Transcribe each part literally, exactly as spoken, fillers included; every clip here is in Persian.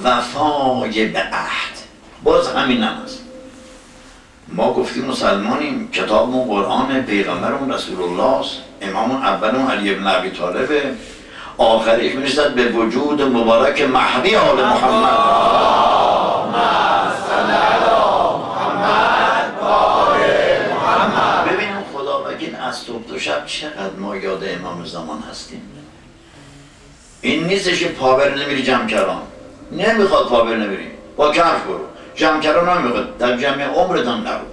وفای به عهد. باز همین هم هست. ما گفتیم مسلمانیم، کتابمون قرآن، پیغمبرمون رسول الله است، امامون اولمون علی ابن ابی طالبه، آخریش میرسد به وجود مبارک مهدی آل محمد. ببینیم خدا وکیل از صبح تا شب چقدر ما یاد امام زمان هستیم. این نیستش که پاور نمیری جمکران، نمیخواد پاور نمیری، با کفش برو، جمکران نمیخواد، در جمع عمرت هم نرو.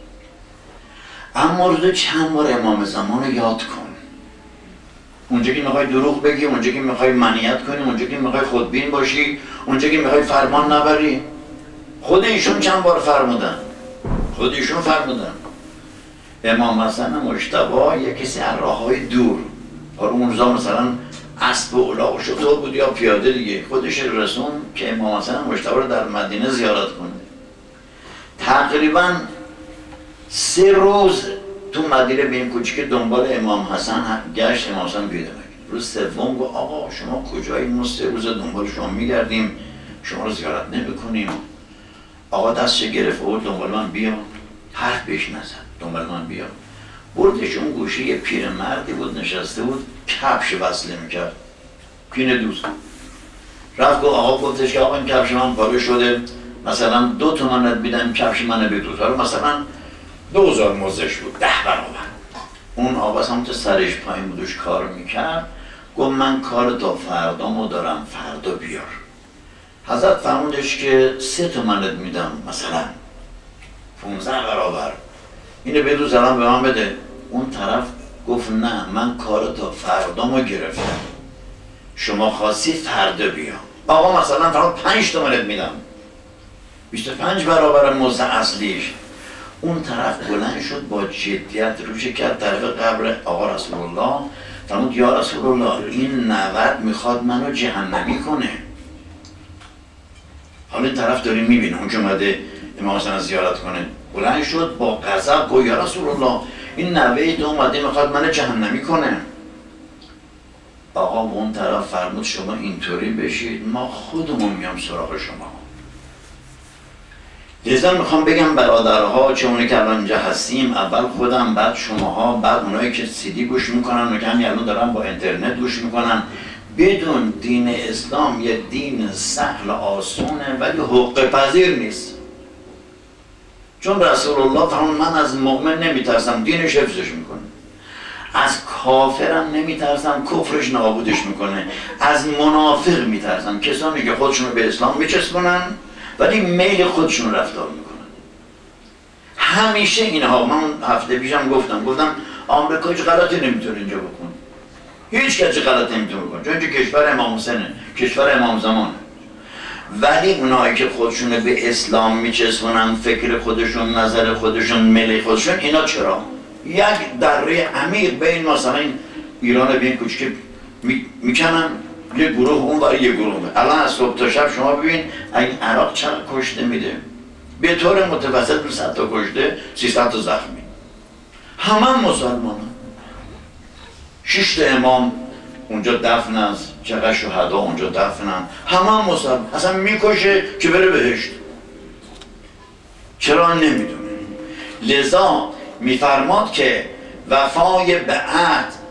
اما روزه چند بار امام زمان رو یاد کن. اونجا که میخوای دروغ بگی، اونجا که میخوای منیت کنی، اونجا که میخوای خودبین باشی، اونجا که میخوای فرمان نبری. خود ایشون چند بار فرمودن، خود ایشون فرمودن. امام حسن مجتبی یک کسی از راههای دور، حالا اون روزا مثلا اسب و الاغ و شتر بود یا پیاده دیگه، خودش رسون که امام حسن مجتبی رو در مدینه زیارت کنه. تقریبا سه روز تو مدینه به این کوچیک دنبال امام حسن گشت، امام حسن پیدا نکرد. روز سوم گفت آقا شما کجایی؟ ما سه روز دنبال شما میگردیم، شما رو زیارت نمیکنیم. آقا دستش گرفت و دنبال من بیا، حرف بهش نزد، دنبال من بیا. بردش اون گوشه یه پیرمردی بود نشسته بود، کفش وصله میکرد، پین دوست. رفت گفت آقا، گفتش که آقا این کفش من پاره شده، مثلا دو تومنت میدم کفش منو بدوز. حالا مثلا دو هزار موزش بود، ده برابر. اون آقا همونطور سرش پایین بودش کار میکرد، گفت من کار تا فردامو دارم، فردا بیار. حضرت فرمودش که سه تومنت میدم، مثلا پونزده برابر، اینو بدوز الان به من بده. اون طرف گفت نه، من کار تا فردامو گرفتم، شما خواستی فردا بیا. آقا مثلا فردا پنج تومنت میدم، بیست و پنج برابر موزه اصلیش. اون طرف بلند شد با جدیت روش کرد طرف قبر آقا رسول الله، فرمود یا رسول الله این نود میخواد منو جهنمی کنه. حالا این طرف داری میبینه اون که اومده امام حسن زیارت کنه، بلند شد با غضب گفت یا رسول الله این نوه تو اومده میخواد منو جهنمی کنه. آقا اون طرف فرمود شما اینطوری بشید، ما خودمون میام سراغ شما. لذا میخوام بگم برادرها، چه اونی که الان اینجا هستیم، اول خودم، بعد شماها، بعد اونایی که سیدی گوش میکنن و که همین الان دارن با اینترنت گوش میکنن، بدون دین اسلام یه دین سهل آسونه ولی حقوق پذیر نیست. چون رسول الله فرمود من از مؤمن نمیترسم، دینش حفظش میکنه. از کافرم نمیترسم، کفرش نابودش میکنه. از منافق میترسم، کسانی که خودشون به اسلام میچسبونن ولی میل خودشون رفتار میکنن. همیشه اینها، من هفته پیشم گفتم گفتم آمریکا هیچ غلطی نمیتونه اینجا بکنه، هیچ کسی غلطی نمیتونه بکنه، چون اینجا کشور امام حسینه، کشور امام زمانه. ولی اونایی که خودشون به اسلام میچسبونن، فکر خودشون، نظر خودشون، میل خودشون، اینا چرا؟ یک دره عمیق بین مثلا این ایران به این کوچیک میکنن، یه گروه اون برای یه گروه. الان از صبح تا شب شما ببین این عراق چقدر کشته میده، به طور متوسط صد تا کشته، سیصد تا زخمی، همه مسلمان. شش تا امام اونجا دفن است، چقدر شهدا اونجا دفنن، همه مسلمان. اصلا میکشه که بره بهشت، چرا نمیدونه. لذا میفرماد که وفای به عهد